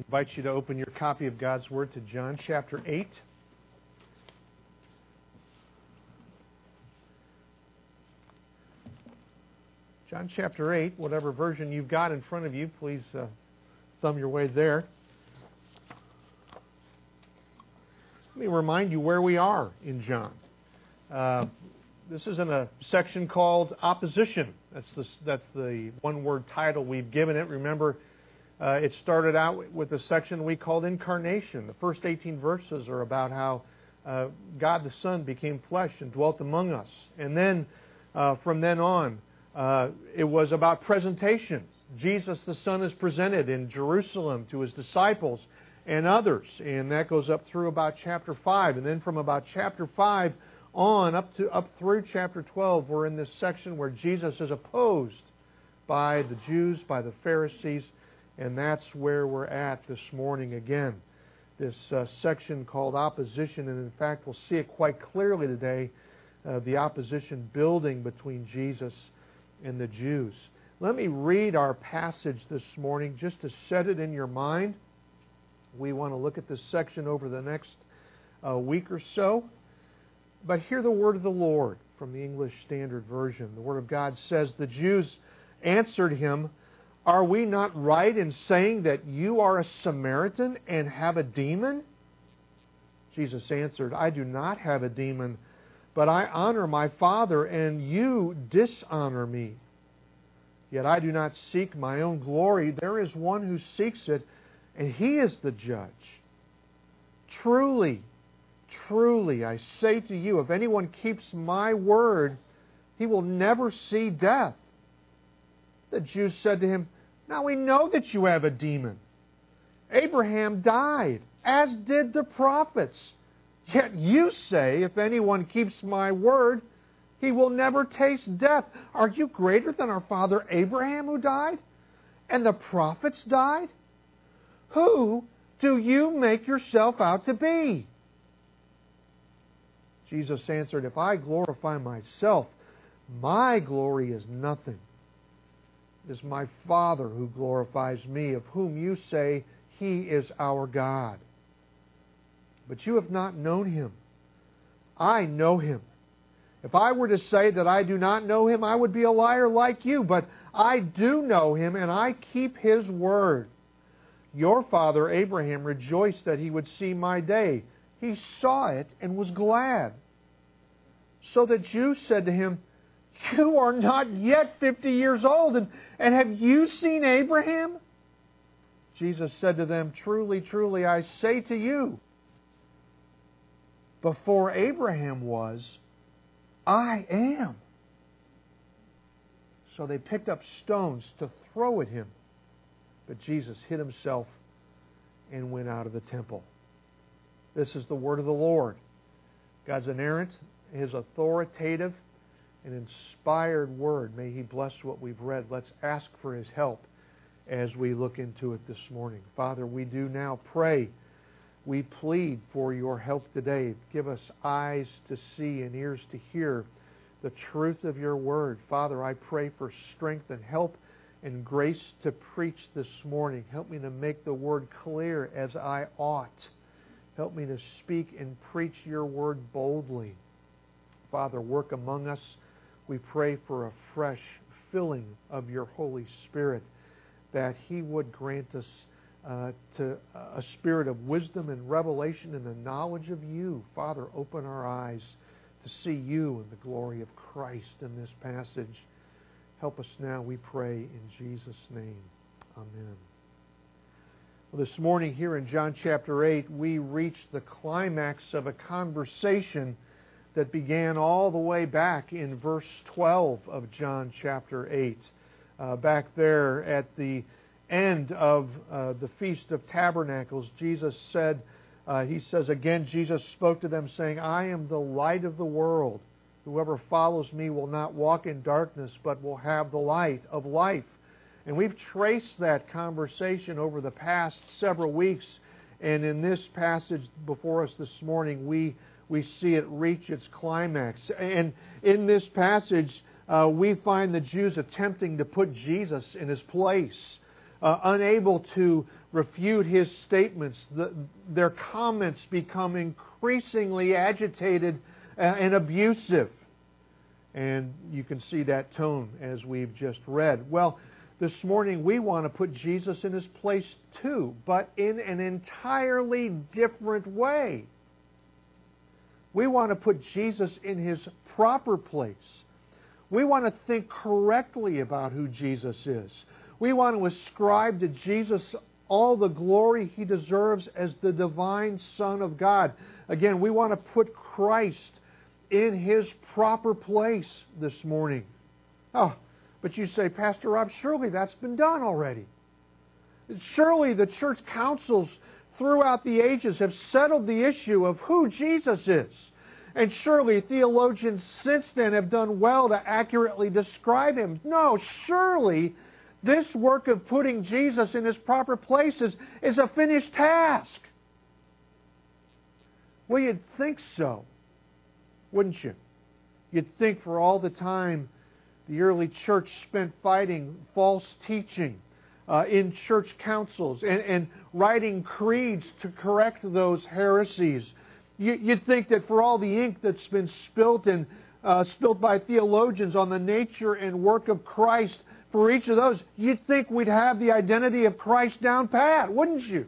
I invite you to open your copy of God's Word to John chapter 8. John chapter 8, whatever version you've got in front of you, please thumb your way there. Let me remind you where we are in John. This is in a section called Opposition. That's the one-word title we've given it. Remember, it started out with a section we called Incarnation. The first 18 verses are about how God the Son became flesh and dwelt among us. And then, from then on, it was about presentation. Jesus the Son is presented in Jerusalem to His disciples and others. And that goes up through about chapter 5. And then from about chapter 5 on up through chapter 12, we're in this section where Jesus is opposed by the Jews, by the Pharisees, and that's where we're at this morning again. This section called Opposition, and in fact we'll see it quite clearly today, the opposition building between Jesus and the Jews. Let me read our passage this morning just to set it in your mind. We want to look at this section over the next week or so. But hear the word of the Lord from the English Standard Version. The Word of God says, "The Jews answered him, 'Are we not right in saying that you are a Samaritan and have a demon?' Jesus answered, 'I do not have a demon, but I honor my Father, and you dishonor me. Yet I do not seek my own glory. There is one who seeks it, and He is the judge. Truly, truly, I say to you, if anyone keeps my word, he will never see death.' The Jews said to him, 'Now we know that you have a demon. Abraham died, as did the prophets. Yet you say, if anyone keeps my word, he will never taste death. Are you greater than our father Abraham, who died? And the prophets died? Who do you make yourself out to be?' Jesus answered, 'If I glorify myself, my glory is nothing. It is my Father who glorifies me, of whom you say He is our God. But you have not known Him. I know Him. If I were to say that I do not know Him, I would be a liar like you. But I do know Him, and I keep His word. Your father Abraham rejoiced that he would see my day. He saw it and was glad.' So the Jews said to him, 'You are not yet 50 years old, and have you seen Abraham?' Jesus said to them, 'Truly, truly, I say to you, before Abraham was, I am.' So they picked up stones to throw at him. But Jesus hid himself and went out of the temple." This is the word of the Lord. God's inerrant, His authoritative and inspired word. May He bless what we've read. Let's ask for His help as we look into it this morning. Father, we do now pray. We plead for Your help today. Give us eyes to see and ears to hear the truth of Your word. Father, I pray for strength and help and grace to preach this morning. Help me to make the word clear as I ought. Help me to speak and preach Your word boldly. Father, work among us. We pray for a fresh filling of Your Holy Spirit, that He would grant us to a spirit of wisdom and revelation and the knowledge of You. Father, open our eyes to see You and the glory of Christ in this passage. Help us now, we pray, in Jesus' name. Amen. Well, this morning here in John chapter 8, we reach the climax of a conversation that began all the way back in verse 12 of John chapter 8. Back there at the end of the Feast of Tabernacles, Jesus said, Jesus spoke to them saying, "I am the light of the world. Whoever follows me will not walk in darkness, but will have the light of life." And we've traced that conversation over the past several weeks. And in this passage before us this morning, we see it reach its climax. And in this passage, we find the Jews attempting to put Jesus in His place, unable to refute his statements, their comments become increasingly agitated and abusive. And you can see that tone as we've just read. Well, this morning we want to put Jesus in his place too, but in an entirely different way. We want to put Jesus in his proper place. We want to think correctly about who Jesus is. We want to ascribe to Jesus all the glory he deserves as the divine Son of God. Again, we want to put Christ in his proper place this morning. Oh, but you say, Pastor Rob, surely that's been done already. Surely the church councils throughout the ages have settled the issue of who Jesus is. And surely theologians since then have done well to accurately describe him. No, surely this work of putting Jesus in his proper place is a finished task. Well, you'd think so, wouldn't you? You'd think for all the time the early church spent fighting false teaching in church councils and writing creeds to correct those heresies. You'd think that for all the ink that's been spilt by theologians on the nature and work of Christ, for each of those, you'd think we'd have the identity of Christ down pat, wouldn't you?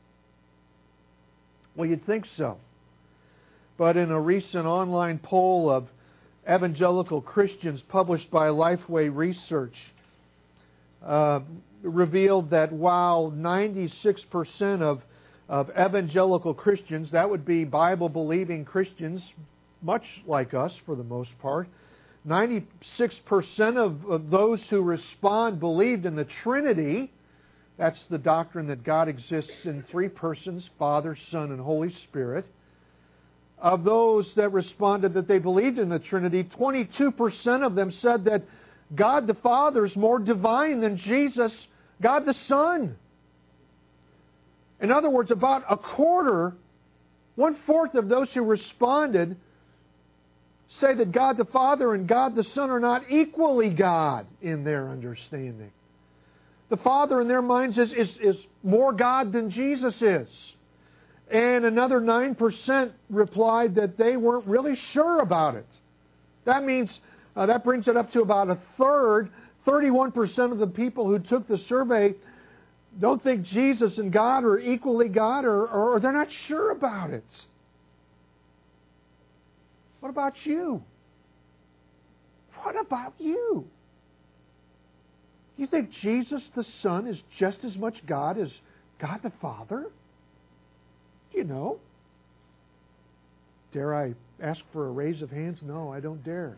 Well, you'd think so. But in a recent online poll of evangelical Christians published by Lifeway Research, revealed that while 96% of evangelical Christians, that would be Bible-believing Christians, much like us for the most part, 96% of those who respond believed in the Trinity. That's the doctrine that God exists in three persons, Father, Son, and Holy Spirit. Of those that responded that they believed in the Trinity, 22% of them said that God the Father is more divine than Jesus, God the Son. In other words, about a quarter, 1/4 of those who responded say that God the Father and God the Son are not equally God in their understanding. The Father in their minds is more God than Jesus is. And another 9% replied that they weren't really sure about it. That means, that brings it up to about a third. 31% of the people who took the survey don't think Jesus and God are equally God, or they're not sure about it. What about you? What about you? You think Jesus the Son is just as much God as God the Father? Do you know? Dare I ask for a raise of hands? No, I don't dare.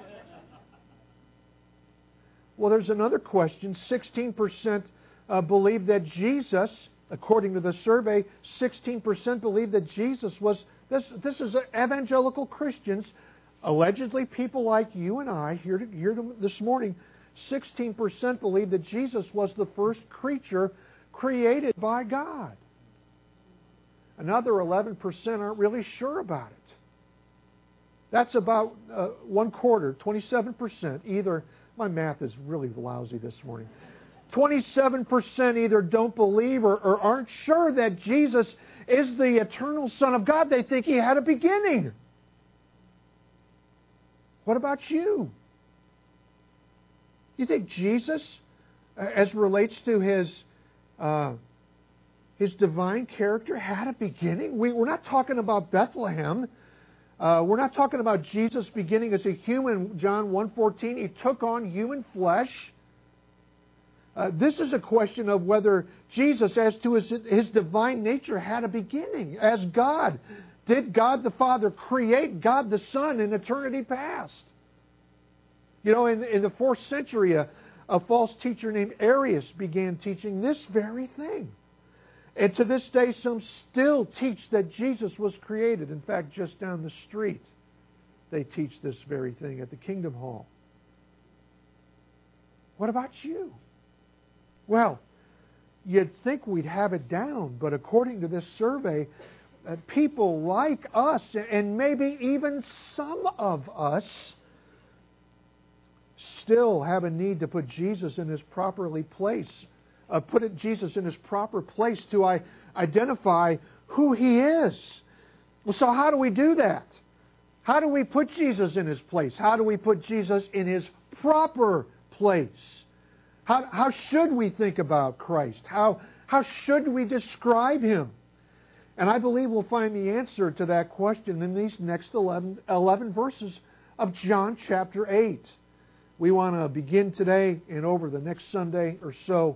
Well, there's another question. 16% believe that Jesus, according to the survey, 16% believe that Jesus was, this is evangelical Christians, allegedly people like you and I here this morning, 16% believe that Jesus was the first creature created by God. Another 11% aren't really sure about it. That's about 1/4, 27%. Either, my math is really lousy this morning. 27% either don't believe or aren't sure that Jesus is the eternal Son of God. They think He had a beginning. What about you? You think Jesus, as relates to His divine character, had a beginning? We're not talking about Bethlehem. We're not talking about Jesus beginning as a human. John 1:14, He took on human flesh. This is a question of whether Jesus, as to his divine nature, had a beginning. As God, did God the Father create God the Son in eternity past? You know, in the 4th century, a false teacher named Arius began teaching this very thing. And to this day, some still teach that Jesus was created. In fact, just down the street, they teach this very thing at the Kingdom Hall. What about you? Well, you'd think we'd have it down, but according to this survey, people like us, and maybe even some of us, still have a need to put Jesus in His properly place. put Jesus in His proper place to identify who He is. Well, so how do we do that? How do we put Jesus in His place? How do we put Jesus in His proper place? How should we think about Christ? How should we describe Him? And I believe we'll find the answer to that question in these next 11 verses of John chapter 8. We want to begin today and over the next Sunday or so,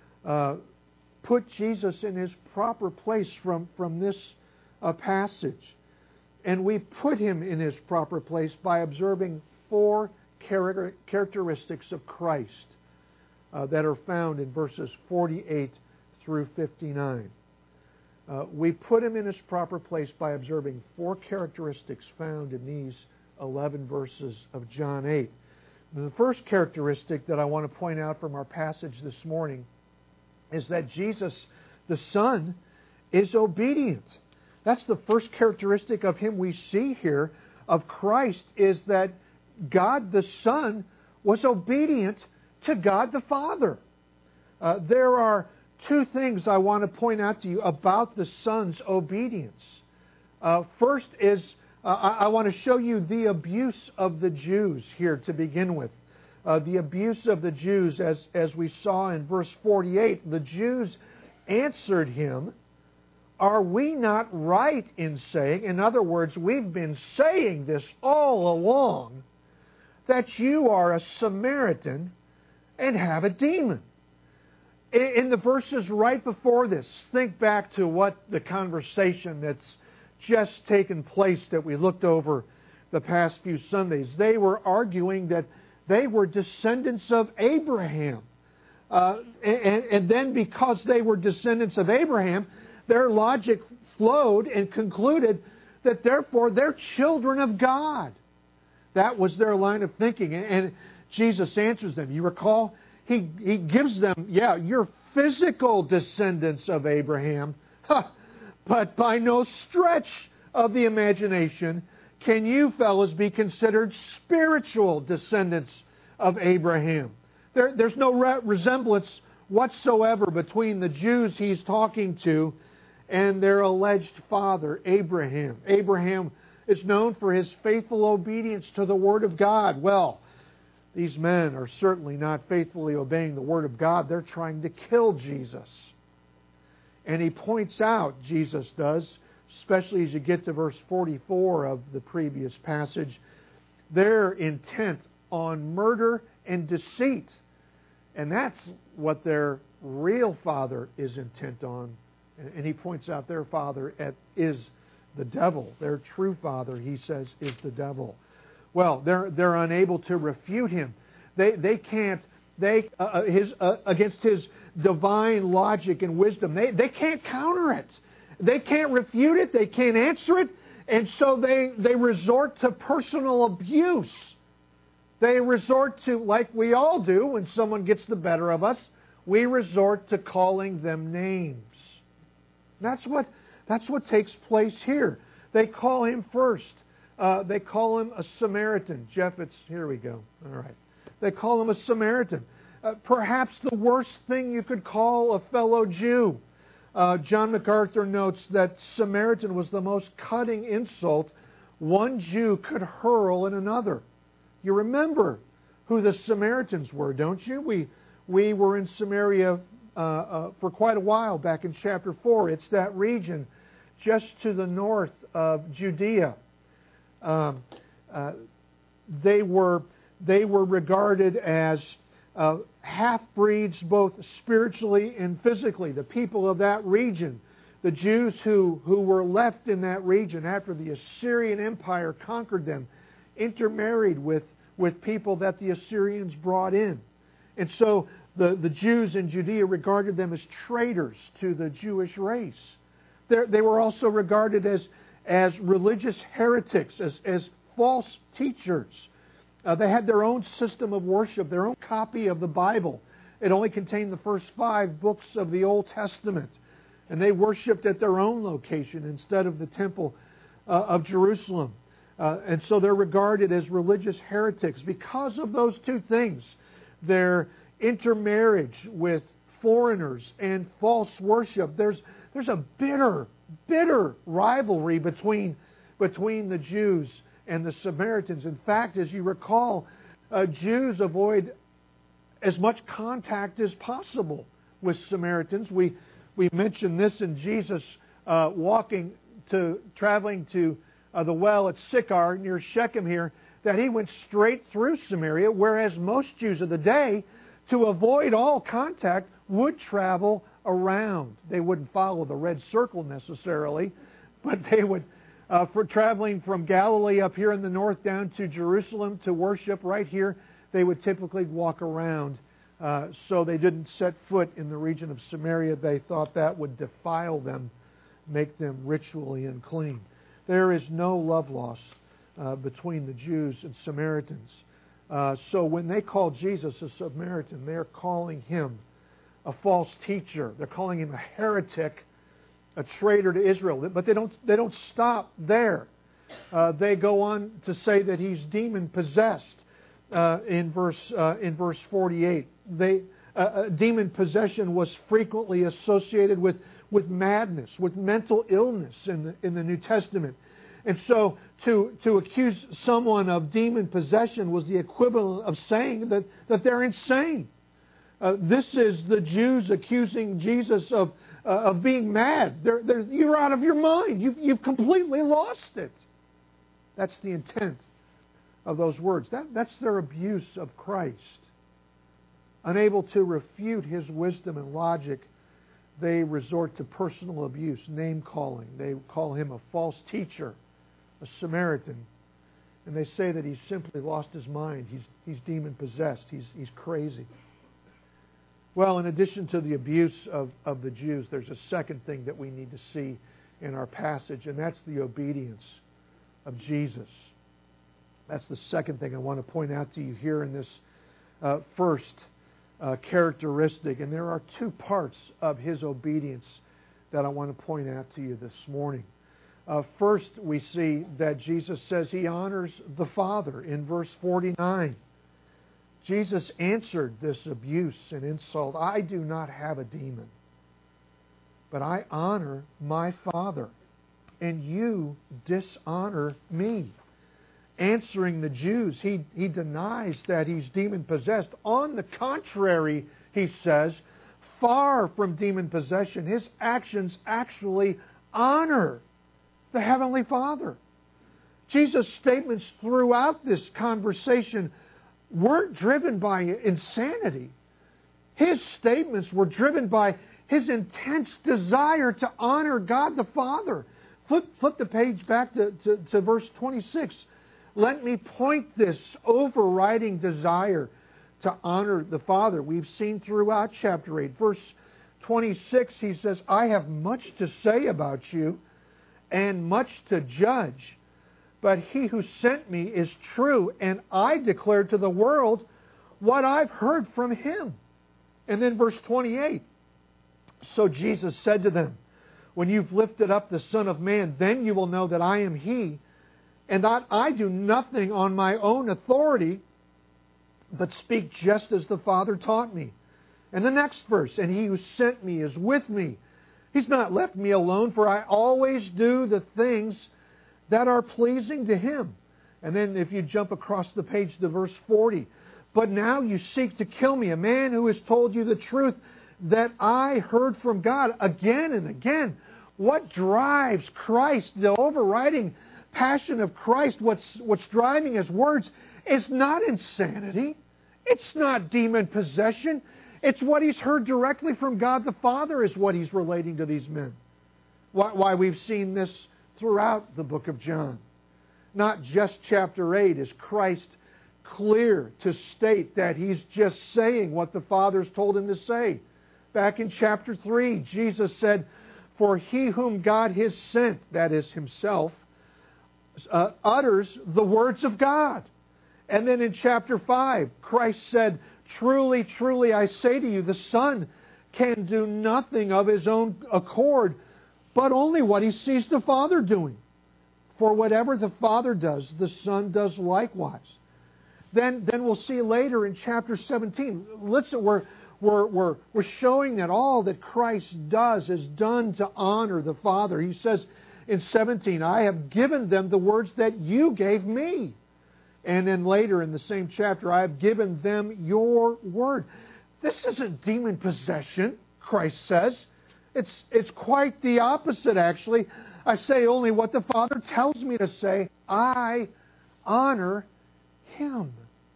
put Jesus in His proper place from this passage. And we put Him in His proper place by observing 4 characteristics of Christ that are found in verses 48 through 59. We put Him in His proper place by observing 4 characteristics found in these 11 verses of John 8. And the first characteristic that I want to point out from our passage this morning is that Jesus, the Son, is obedient. That's the first characteristic of Him we see here, of Christ, is that God the Son was obedient to God the Father. There are 2 things I want to point out to you about the Son's obedience. First is, I want to show you the abuse of the Jews here to begin with. The abuse of the Jews, as we saw in verse 48, the Jews answered Him, "Are we not right in saying," in other words, we've been saying this all along, "that you are a Samaritan and have a demon?" In the verses right before this, think back to what the conversation that's just taken place that we looked over the past few Sundays. They were arguing that they were descendants of Abraham. And then because they were descendants of Abraham, their logic flowed and concluded that therefore they're children of God. That was their line of thinking. And Jesus answers them. You recall? He gives them, you're physical descendants of Abraham, but by no stretch of the imagination can you fellas be considered spiritual descendants of Abraham. There's no resemblance whatsoever between the Jews He's talking to and their alleged father, Abraham. Abraham is known for his faithful obedience to the Word of God. Well, these men are certainly not faithfully obeying the Word of God. They're trying to kill Jesus. And He points out, Jesus does, especially as you get to verse 44 of the previous passage, they're intent on murder and deceit. And that's what their real father is intent on. And He points out their father is the devil. Their true father, He says, is the devil. Well, they're unable to refute Him. They can't. Against His divine logic and wisdom, they can't counter it. They can't refute it. They can't answer it, and so they resort to personal abuse. They resort to, like we all do when someone gets the better of us, we resort to calling them names. That's what takes place here. They call Him first. They call Him a Samaritan. Jeff, here we go. All right. They call Him a Samaritan. Perhaps the worst thing you could call a fellow Jew. John MacArthur notes that Samaritan was the most cutting insult one Jew could hurl at another. You remember who the Samaritans were, don't you? We were in Samaria for quite a while back in chapter 4. It's that region just to the north of Judea. They were regarded as half-breeds both spiritually and physically. The people of that region, the Jews who were left in that region after the Assyrian Empire conquered them, intermarried with people that the Assyrians brought in. And so the Jews in Judea regarded them as traitors to the Jewish race. They were also regarded as religious heretics, as false teachers. They had their own system of worship, their own copy of the Bible. It only contained the first 5 books of the Old Testament. And they worshipped at their own location instead of the temple of Jerusalem. And so they're regarded as religious heretics because of those 2 things. Their intermarriage with foreigners and false worship. There's a bitter rivalry between the Jews and the Samaritans. In fact, as you recall, Jews avoid as much contact as possible with Samaritans. We mentioned this in Jesus traveling to the well at Sychar near Shechem here, that he went straight through Samaria, whereas most Jews of the day, to avoid all contact, would travel around. They wouldn't follow the red circle necessarily, but they would, for traveling from Galilee up here in the north down to Jerusalem to worship right here, they would typically walk around. So they didn't set foot in the region of Samaria. They thought that would defile them, make them ritually unclean. There is no love loss between the Jews and Samaritans. So when they call Jesus a Samaritan, they're calling him a false teacher. They're calling him a heretic, a traitor to Israel. But they don't stop there. They go on to say that he's demon possessed. In verse 48, demon possession was frequently associated with madness, with mental illness in the New Testament. And so to accuse someone of demon possession was the equivalent of saying that they're insane. This is the Jews accusing Jesus of being mad. You're out of your mind. You've completely lost it. That's the intent of those words. That's their abuse of Christ. Unable to refute his wisdom and logic, they resort to personal abuse, name-calling. They call him a false teacher, a Samaritan, and they say that he's simply lost his mind. He's demon-possessed. He's crazy. Well, in addition to the abuse of the Jews, there's a second thing that we need to see in our passage, and that's the obedience of Jesus. That's the second thing I want to point out to you here in this first characteristic. And there are two parts of his obedience that I want to point out to you this morning. First, we see that Jesus says he honors the Father in verse 49. Jesus answered this abuse and insult, "I do not have a demon, but I honor my Father, and you dishonor me." Answering the Jews, he denies that he's demon-possessed. On the contrary, he says, far from demon possession, his actions actually honor the Heavenly Father. Jesus' statements throughout this conversation weren't driven by insanity. His statements were driven by his intense desire to honor God the Father. Flip the page back to verse 26. Let me point this overriding desire to honor the Father. We've seen throughout chapter 8. Verse 26, he says, "I have much to say about you and much to judge. But he who sent me is true, and I declare to the world what I've heard from him." And then verse 28, "So Jesus said to them, when you've lifted up the Son of Man, then you will know that I am he, and that I do nothing on my own authority, but speak just as the Father taught me." And the next verse, "And he who sent me is with me. He's not left me alone, for I always do the things that are pleasing to him." And then if you jump across the page to verse 40, "But now you seek to kill me, a man who has told you the truth that I heard from God." Again and again, what drives Christ, the overriding passion of Christ, what's driving his words, is not insanity. It's not demon possession. It's what he's heard directly from God the Father is what he's relating to these men. Why we've seen this throughout the book of John. Not just chapter 8 is Christ clear to state that he's just saying what the Father's told him to say. Back in chapter 3, Jesus said, "For he whom God has sent," that is himself, utters the words of God. And then in chapter 5, Christ said, "Truly, truly, I say to you, the Son can do nothing of his own accord, but only what he sees the Father doing. For whatever the Father does, the Son does likewise." Then we'll see later in chapter 17. Listen, we're showing that all that Christ does is done to honor the Father. He says in 17, I have given them the words that you gave me. And then later in the same chapter, I have given them your word. This isn't demon possession, Christ says. It's quite the opposite, actually. I say only what the Father tells me to say. I honor Him.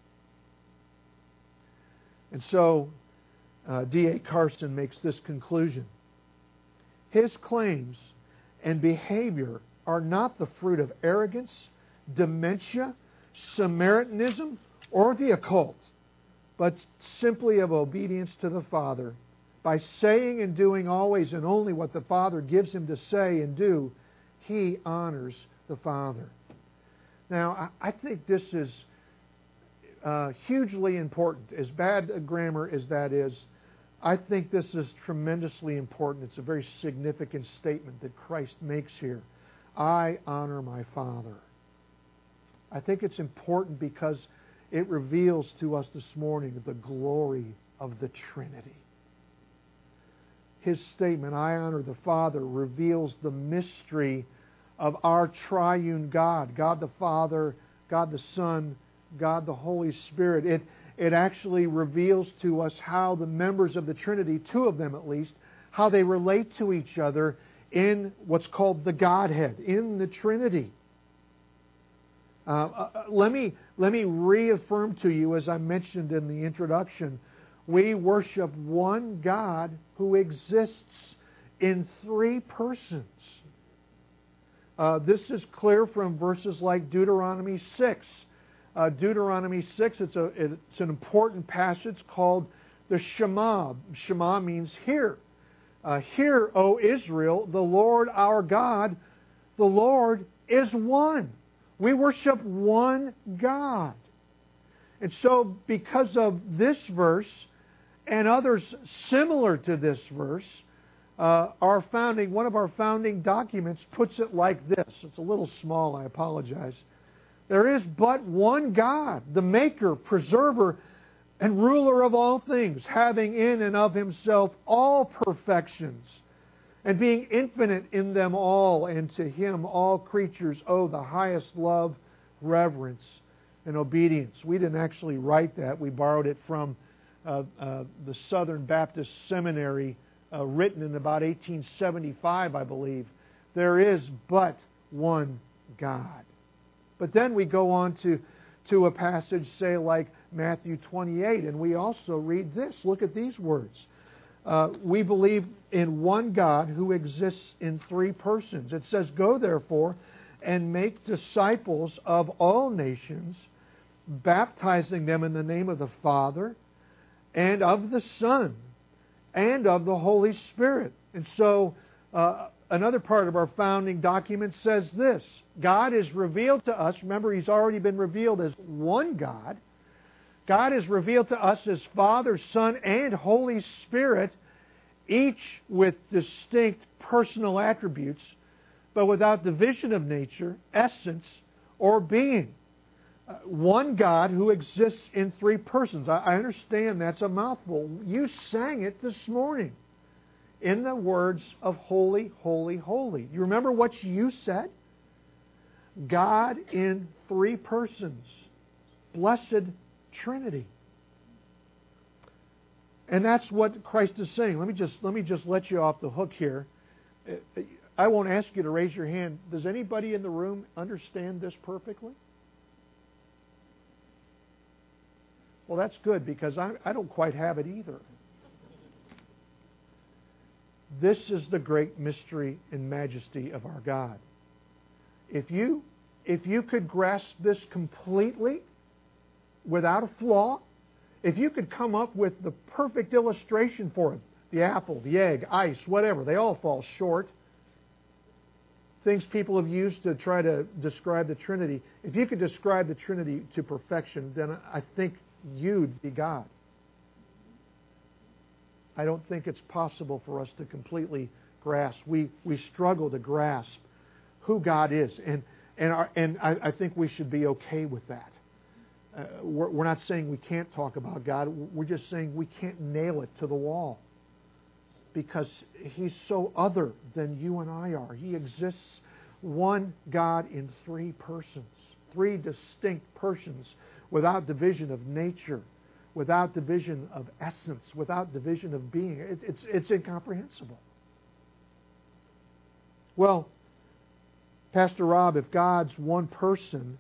And so D.A. Carson makes this conclusion. His claims and behavior are not the fruit of arrogance, dementia, Samaritanism, or the occult, but simply of obedience to the Father. By saying and doing always and only what the Father gives him to say and do, he honors the Father. Now, I think this is hugely important. As bad a grammar as that is, I think this is tremendously important. It's a very significant statement that Christ makes here. I honor my Father. I think it's important because it reveals to us this morning the glory of the Trinity. His statement, I honor the Father, reveals the mystery of our triune God, God the Father, God the Son, God the Holy Spirit. It actually reveals to us how the members of the Trinity, two of them at least, how they relate to each other in what's called the Godhead, in the Trinity. Let me reaffirm to you, as I mentioned in the introduction, we worship one God who exists in three persons. This is clear from verses like Deuteronomy 6. Deuteronomy 6, it's an important passage called the Shema. Shema means hear. Hear, O Israel, the Lord our God, the Lord is one. We worship one God. And so because of this verse and others similar to this verse, one of our founding documents puts it like this. It's a little small, I apologize. There is but one God, the maker, preserver, and ruler of all things, having in and of himself all perfections, and being infinite in them all, and to him all creatures owe the highest love, reverence, and obedience. We didn't actually write that. We borrowed it from the Southern Baptist Seminary, written in about 1875, I believe. There is but one God. But then we go on to a passage, say, like Matthew 28, and we also read this. Look at these words. We believe in one God who exists in three persons. It says, go therefore and make disciples of all nations, baptizing them in the name of the Father and of the Son and of the Holy Spirit. And so another part of our founding document says this. God is revealed to us. Remember, He's already been revealed as one God. God is revealed to us as Father, Son, and Holy Spirit, each with distinct personal attributes, but without division of nature, essence, or being. One God who exists in three persons. I understand that's a mouthful. You sang it this morning in the words of holy, holy, holy. You remember what you said? God in three persons. Blessed Trinity. And that's what Christ is saying. Let me just let you off the hook here. I won't ask you to raise your hand. Does anybody in the room understand this perfectly? Well, that's good, because I don't quite have it either. This is the great mystery and majesty of our God. If you could grasp this completely, without a flaw, if you could come up with the perfect illustration for it, the apple, the egg, ice, whatever, they all fall short. Things people have used to try to describe the Trinity. If you could describe the Trinity to perfection, then I think you'd be God. I don't think it's possible for us to completely grasp. We struggle to grasp who God is, and I think we should be okay with that. we're not saying we can't talk about God. We're just saying we can't nail it to the wall because He's so other than you and I are. He exists one God in three persons, three distinct persons without division of nature, without division of essence, without division of being. It's incomprehensible. Well, Pastor Rob, if God's one person,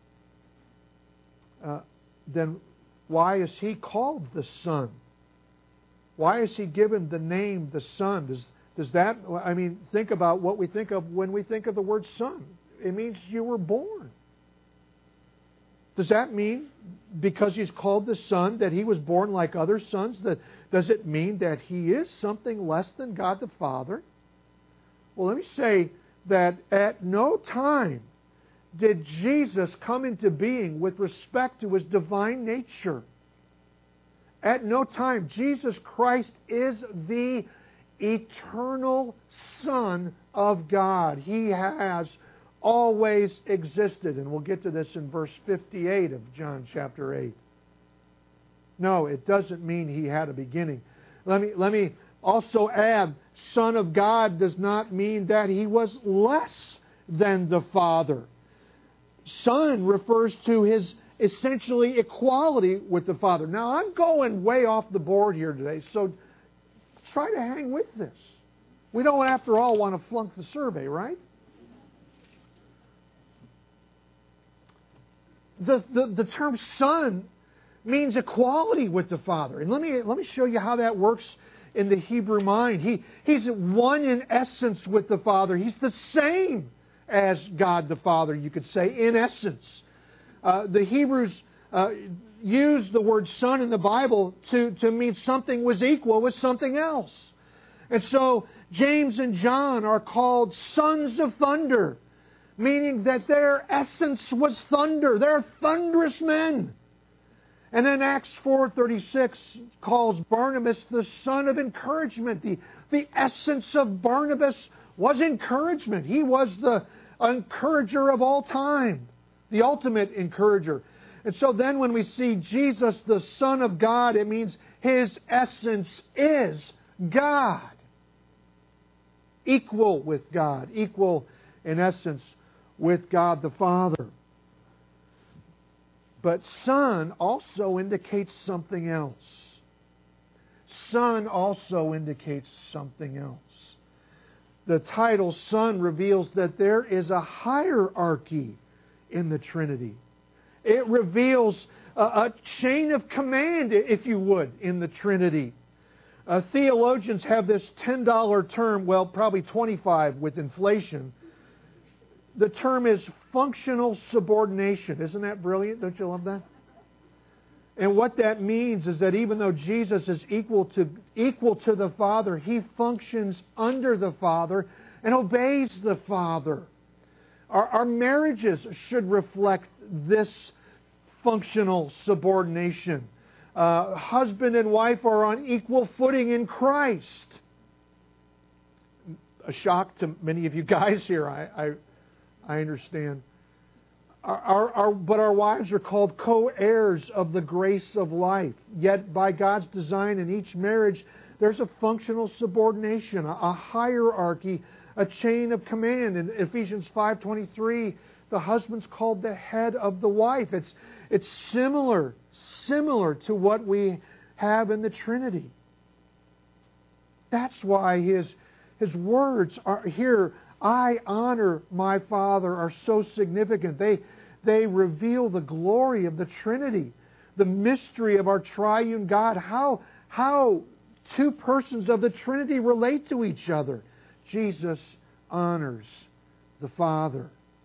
then why is He called the Son? Why is He given the name the Son? Does that, I mean, think about what we think of when we think of the word Son. It means you were born. Does that mean because He's called the Son that He was born like other sons? Does it mean that He is something less than God the Father? Well, let me say that at no time did Jesus come into being with respect to His divine nature. At no time. Jesus Christ is the eternal Son of God. He has always existed. And we'll get to this in verse 58 of John chapter 8. No, it doesn't mean He had a beginning. Let me also add, Son of God does not mean that He was less than the Father. Son refers to His essentially equality with the Father. Now, I'm going way off the board here today, so try to hang with this. We don't, after all, want to flunk the survey, right? The term Son means equality with the Father. And let me show you how that works in the Hebrew mind. He's one in essence with the Father. He's the same as God the Father, you could say, in essence. The Hebrews use the word Son in the Bible to mean something was equal with something else. And so James and John are called sons of thunder, meaning that their essence was thunder. They're thunderous men. And then Acts 4:36 calls Barnabas the son of encouragement. The essence of Barnabas was encouragement. He was the encourager of all time, the ultimate encourager. And so then when we see Jesus, the Son of God, it means His essence is God. Equal with God. Equal in essence with God the Father. But Son also indicates something else. Son also indicates something else. The title Son reveals that there is a hierarchy in the Trinity. It reveals a chain of command, if you would, in the Trinity. Theologians have this $10 term, well, probably 25 with inflation. The term is functional subordination. Isn't that brilliant? Don't you love that? And what that means is that even though Jesus is equal to the Father, He functions under the Father and obeys the Father. Our marriages should reflect this functional subordination. Husband and wife are on equal footing in Christ. A shock to many of you guys here, I understand. But our wives are called co-heirs of the grace of life. Yet by God's design in each marriage, there's a functional subordination, a hierarchy, a chain of command. In Ephesians 5:23, the husband's called the head of the wife. It's similar to what we have in the Trinity. That's why his words are here, I honor my Father, are so significant. They reveal the glory of the Trinity, the mystery of our triune God, how two persons of the Trinity relate to each other. Jesus honors the Father.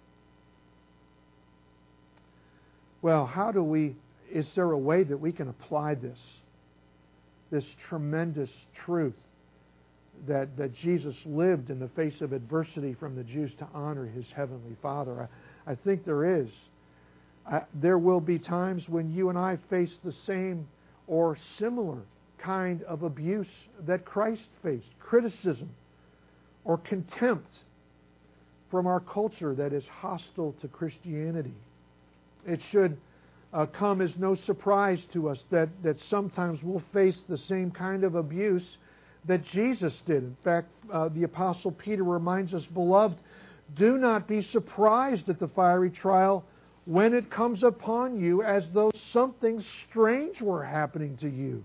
Well, is there a way that we can apply this tremendous truth that Jesus lived in the face of adversity from the Jews to honor His Heavenly Father? I think there is. There will be times when you and I face the same or similar kind of abuse that Christ faced, criticism or contempt from our culture that is hostile to Christianity. It should come as no surprise to us, that sometimes we'll face the same kind of abuse that Jesus did. In fact, the Apostle Peter reminds us, "Beloved, do not be surprised at the fiery trial when it comes upon you as though something strange were happening to you."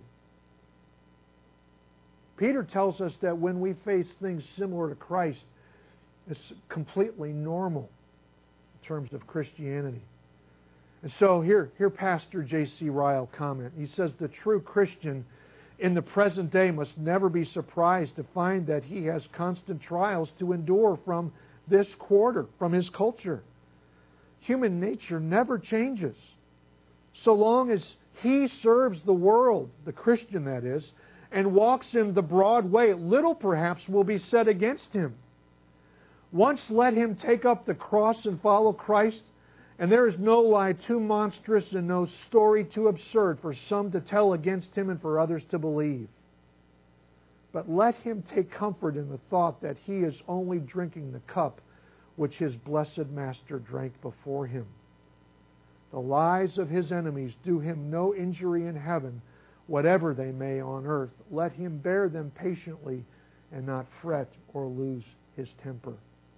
Peter tells us that when we face things similar to Christ, it's completely normal in terms of Christianity. And so here Pastor J.C. Ryle comment. He says, "The true Christian in the present day must never be surprised to find that he has constant trials to endure from this quarter, from his culture. Human nature never changes. So long as he serves the world, the Christian that is, and walks in the broad way, little perhaps will be said against him. Once let him take up the cross and follow Christ, and there is no lie too monstrous and no story too absurd for some to tell against him and for others to believe. But let him take comfort in the thought that he is only drinking the cup which his blessed Master drank before him. The lies of his enemies do him no injury in heaven, whatever they may on earth. Let him bear them patiently and not fret or lose his temper."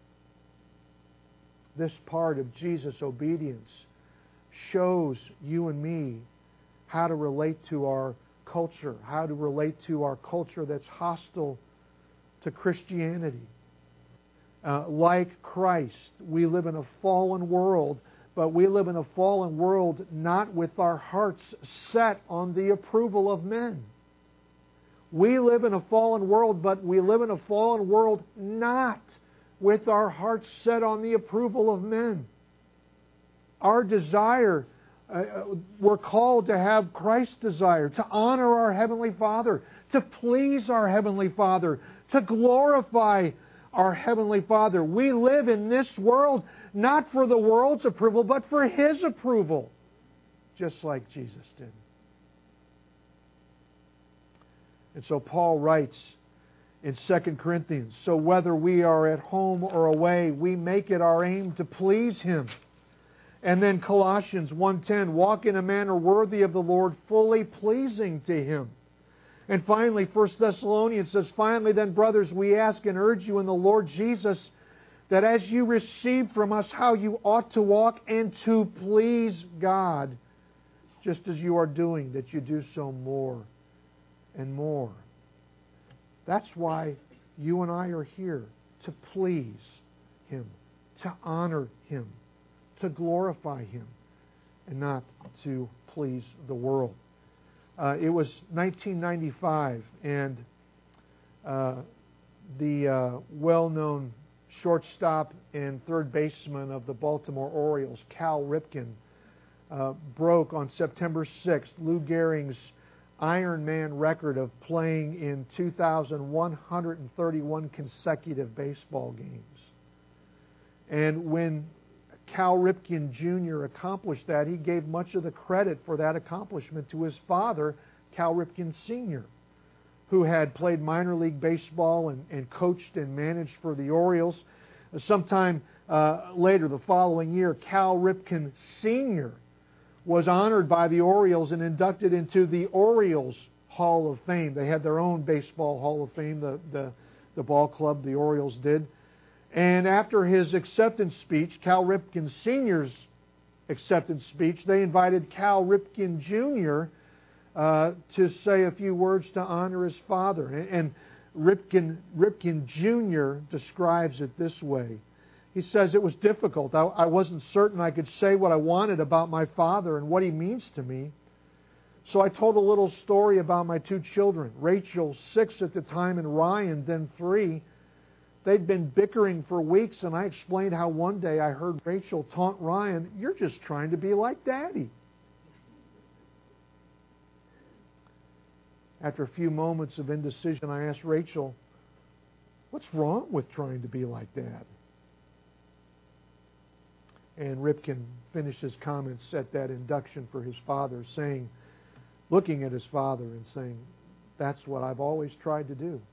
This part of Jesus' obedience shows you and me how to relate to our culture, how to relate to our culture that's hostile to Christianity. Like Christ, we live in a fallen world, but we live in a fallen world not with our hearts set on the approval of men. We live in a fallen world, but we live in a fallen world not with our hearts set on the approval of men. Our desire, we're called to have Christ's desire, to honor our Heavenly Father, to please our Heavenly Father, to glorify our Heavenly Father. We live in this world not for the world's approval, but for His approval, just like Jesus did. And so Paul writes in 2 Corinthians, "So whether we are at home or away, we make it our aim to please Him." And then Colossians 1:10, "Walk in a manner worthy of the Lord, fully pleasing to Him." And finally, 1 Thessalonians says, "Finally then, brothers, we ask and urge you in the Lord Jesus, that as you receive from us how you ought to walk and to please God, just as you are doing, that you do so more and more." That's why you and I are here, to please Him, to honor Him, to glorify Him, and not to please the world. It was 1995, and the well-known shortstop and third baseman of the Baltimore Orioles, Cal Ripken, broke on September 6th Lou Gehrig's Iron Man record of playing in 2,131 consecutive baseball games. And when Cal Ripken Jr. accomplished that, he gave much of the credit for that accomplishment to his father, Cal Ripken Sr., who had played minor league baseball and coached and managed for the Orioles. Sometime later, the following year, Cal Ripken Sr. was honored by the Orioles and inducted into the Orioles Hall of Fame. They had their own baseball Hall of Fame, the ball club, the Orioles did. And after his acceptance speech, Cal Ripken Sr.'s acceptance speech, they invited Cal Ripken Jr. To say a few words to honor his father. And Ripken Jr. describes it this way. He says, "It was difficult. I wasn't certain I could say what I wanted about my father and what he means to me. So I told a little story about my two children, Rachel, 6 at the time, and Ryan, then 3. They'd been bickering for weeks, and I explained how one day I heard Rachel taunt Ryan, 'You're just trying to be like Daddy.' After a few moments of indecision, I asked Rachel, 'What's wrong with trying to be like Dad?' And Ripken finished his comments at that induction for his father, looking at his father and saying, 'That's what I've always tried to do,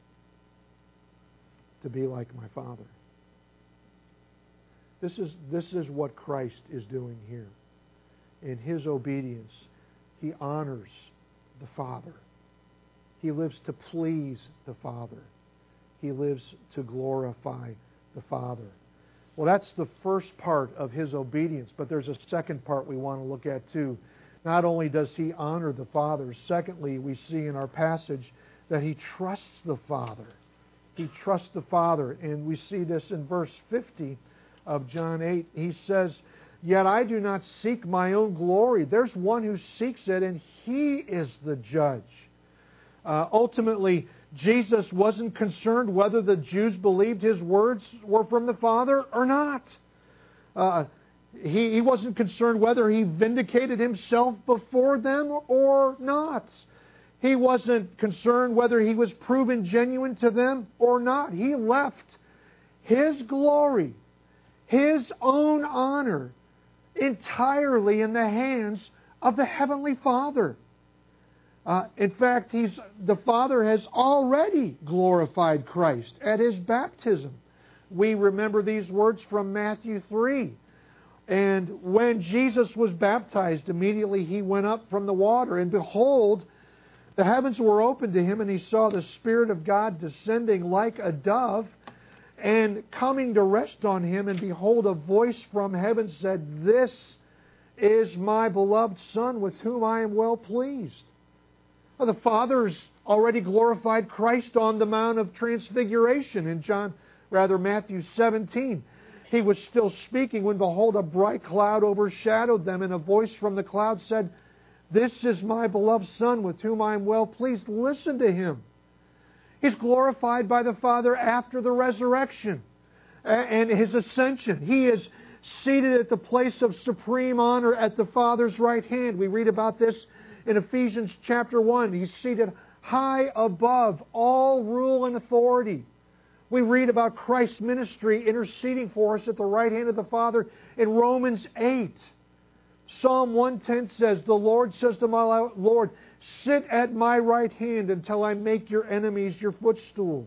to be like my father.'" This is what Christ is doing here. in his obedience, he honors the Father. He lives to please the Father. He lives to glorify the Father. Well, that's the first part of his obedience, but there's a second part we want to look at too. Not only does he honor the Father, secondly, we see in our passage that he trusts the Father. He trusts the Father, and we see this in verse 50 of John 8. He says, "Yet I do not seek my own glory." There's one who seeks it, and he is the judge. Ultimately, Jesus wasn't concerned whether the Jews believed his words were from the Father or not. He wasn't concerned whether he vindicated himself before them or not. He wasn't concerned whether he was proven genuine to them or not. He left his glory, his own honor, entirely in the hands of the Heavenly Father. In fact, the Father has already glorified Christ at his baptism. We remember these words from Matthew 3. And when Jesus was baptized, immediately he went up from the water, and behold, the heavens were opened to him, and he saw the Spirit of God descending like a dove and coming to rest on him. And behold, a voice from heaven said, "This is my beloved Son, with whom I am well pleased." Well, the Father's already glorified Christ on the Mount of Transfiguration in Matthew 17. He was still speaking when, behold, a bright cloud overshadowed them, and a voice from the cloud said, "This is my beloved Son, with whom I am well pleased. Listen to him." He's glorified by the Father after the resurrection and his ascension. He is seated at the place of supreme honor at the Father's right hand. We read about this in Ephesians chapter 1. He's seated high above all rule and authority. We read about Christ's ministry interceding for us at the right hand of the Father in Romans 8. Psalm 110 says, "The Lord says to my Lord, sit at my right hand until I make your enemies your footstool."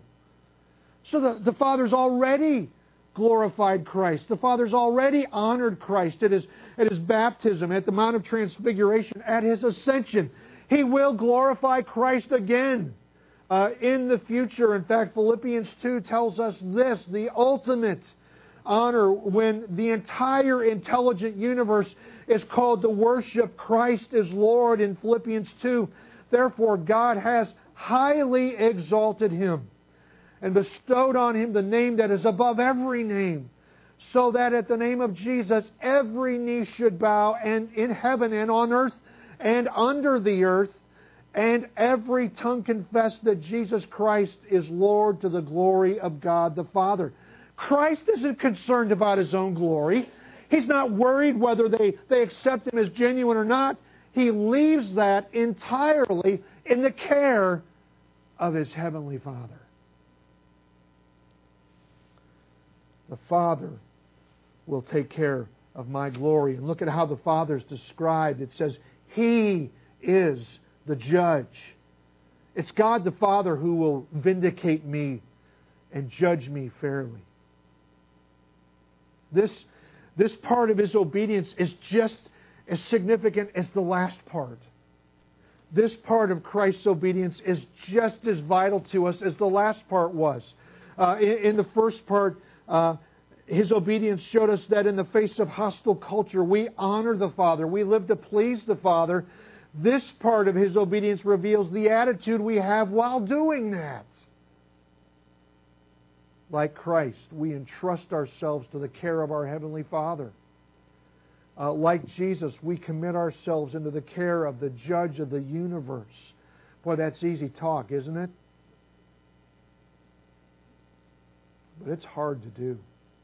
So the Father's already glorified Christ. The Father's already honored Christ at his baptism, at the Mount of Transfiguration, at his ascension. He will glorify Christ again in the future. In fact, Philippians 2 tells us this, the ultimate honor when the entire intelligent universe is called to worship Christ as Lord in Philippians 2. "Therefore God has highly exalted him and bestowed on him the name that is above every name, so that at the name of Jesus every knee should bow, and in heaven and on earth and under the earth, and every tongue confess that Jesus Christ is Lord, to the glory of God the Father." Christ isn't concerned about his own glory. He's not worried whether they accept him as genuine or not. He leaves that entirely in the care of his heavenly Father. The Father will take care of my glory. And look at how the Father is described. It says, He is the judge. It's God the Father who will vindicate me and judge me fairly. This part of his obedience is just as significant as the last part. This part of Christ's obedience is just as vital to us as the last part was. In the first part, his obedience showed us that in the face of hostile culture, we honor the Father. We live to please the Father. This part of his obedience reveals the attitude we have while doing that. Like Christ, we entrust ourselves to the care of our Heavenly Father. Like Jesus, we commit ourselves into the care of the Judge of the universe. Boy, that's easy talk, isn't it? But it's hard to do.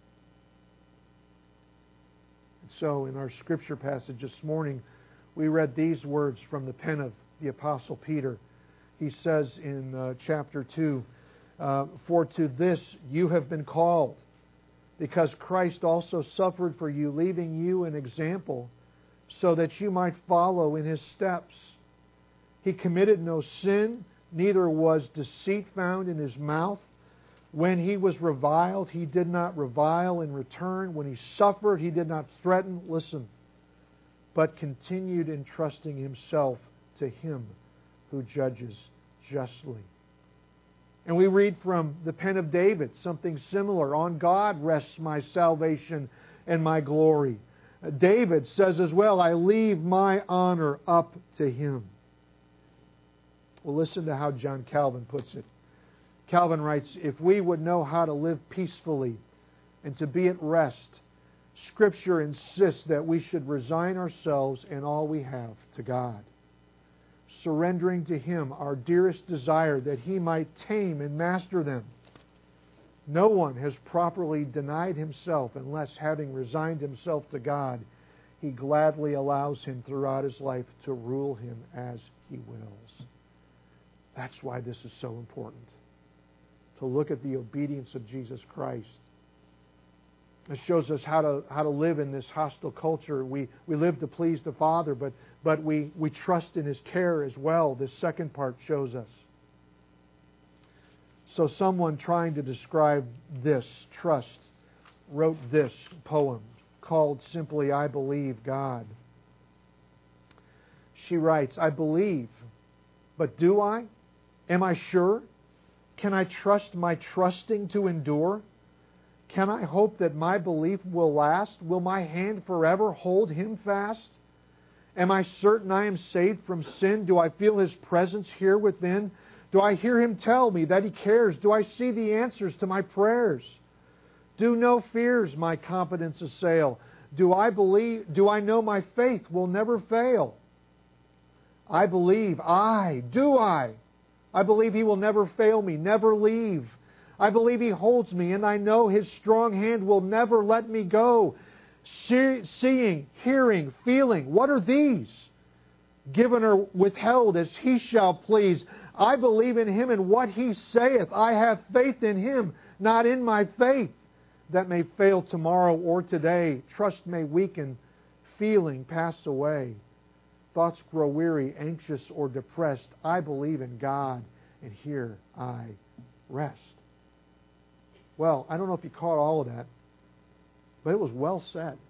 And so, in our scripture passage this morning, we read these words from the pen of the Apostle Peter. He says in chapter 2, "For to this you have been called, because Christ also suffered for you, leaving you an example, so that you might follow in his steps. He committed no sin, neither was deceit found in his mouth. When he was reviled, he did not revile in return. When he suffered, he did not threaten," listen, but continued entrusting himself to Him who judges justly. And we read from the pen of David something similar. On God rests my salvation and my glory. David says as well, I leave my honor up to Him. Well, listen to how John Calvin puts it. Calvin writes, if we would know how to live peacefully and to be at rest, Scripture insists that we should resign ourselves and all we have to God, surrendering to Him our dearest desire that He might tame and master them. No one has properly denied himself unless, having resigned himself to God, he gladly allows Him throughout his life to rule him as He wills. That's why this is so important, to look at the obedience of Jesus Christ. It shows us how to live in this hostile culture. We live to please the Father, but we trust in His care as well. This second part shows us. So someone trying to describe this trust wrote this poem called simply, I Believe God. She writes, I believe, but do I? Am I sure? Can I trust my trusting to endure? Can I hope that my belief will last? Will my hand forever hold Him fast? Am I certain I am saved from sin? Do I feel His presence here within? Do I hear Him tell me that He cares? Do I see the answers to my prayers? Do no fears my confidence assail? Do I know my faith will never fail? I believe, do I? I believe He will never fail me, never leave. I believe He holds me, and I know His strong hand will never let me go. Seeing, hearing, feeling, what are these? Given or withheld as He shall please. I believe in Him and what He saith. I have faith in Him, not in my faith that may fail tomorrow or today. Trust may weaken, feeling pass away. Thoughts grow weary, anxious, or depressed. I believe in God, and here I rest. Well, I don't know if you caught all of that, but it was well said.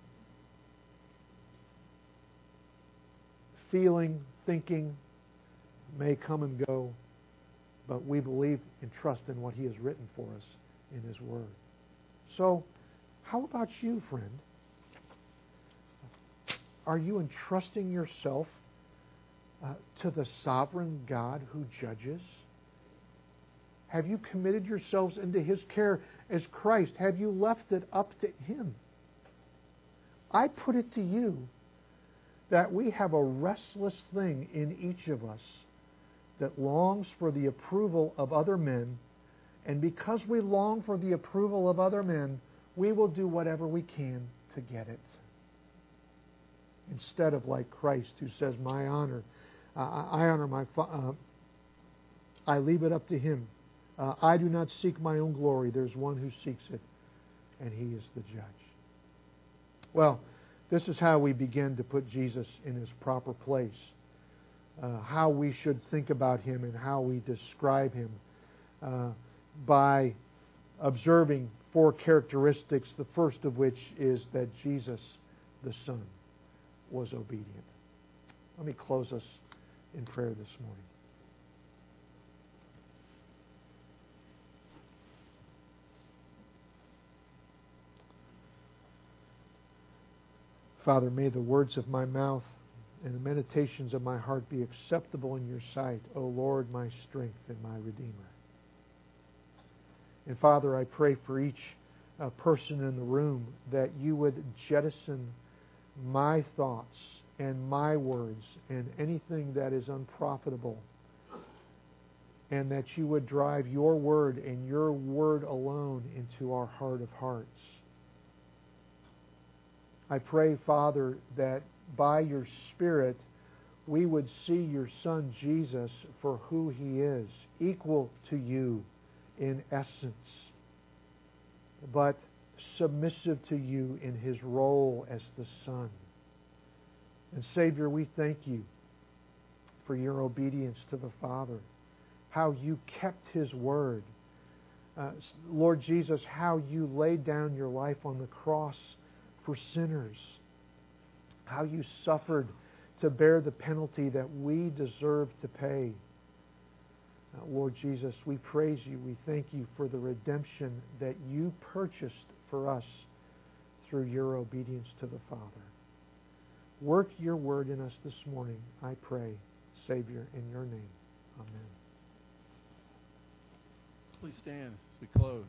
Feeling, thinking may come and go, but we believe and trust in what He has written for us in His Word. So, how about you, friend? Are you entrusting yourself to the sovereign God who judges? Have you committed yourselves into His care as Christ? Have you left it up to Him? I put it to you that we have a restless thing in each of us that longs for the approval of other men, and because we long for the approval of other men, we will do whatever we can to get it. Instead of like Christ, who says, "My honor, I honor my I leave it up to Him. I do not seek my own glory. There's one who seeks it, and He is the judge." Well, this is how we begin to put Jesus in His proper place. How we should think about Him and how we describe Him by observing 4 characteristics, the first of which is that Jesus, the Son, was obedient. Let me close us in prayer this morning. Father, may the words of my mouth and the meditations of my heart be acceptable in Your sight, O Lord, my strength and my Redeemer. And Father, I pray for each person in the room that You would jettison my thoughts and my words and anything that is unprofitable, and that You would drive Your Word and Your Word alone into our heart of hearts. I pray, Father, that by Your Spirit we would see Your Son Jesus for who He is, equal to You in essence, but submissive to You in His role as the Son. And Savior, we thank You for Your obedience to the Father, how You kept His word. Lord Jesus, how You laid down Your life on the cross for sinners. how you suffered to bear the penalty that we deserve to pay. Lord Jesus, we praise you. We thank you for the redemption that you purchased for us through your obedience to the Father. Work your word in us this morning, I pray, Savior, in your name. Amen. Please stand as we close.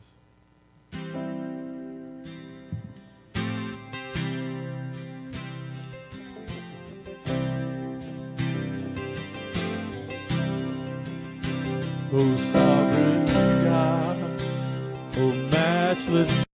O sovereign God, O matchless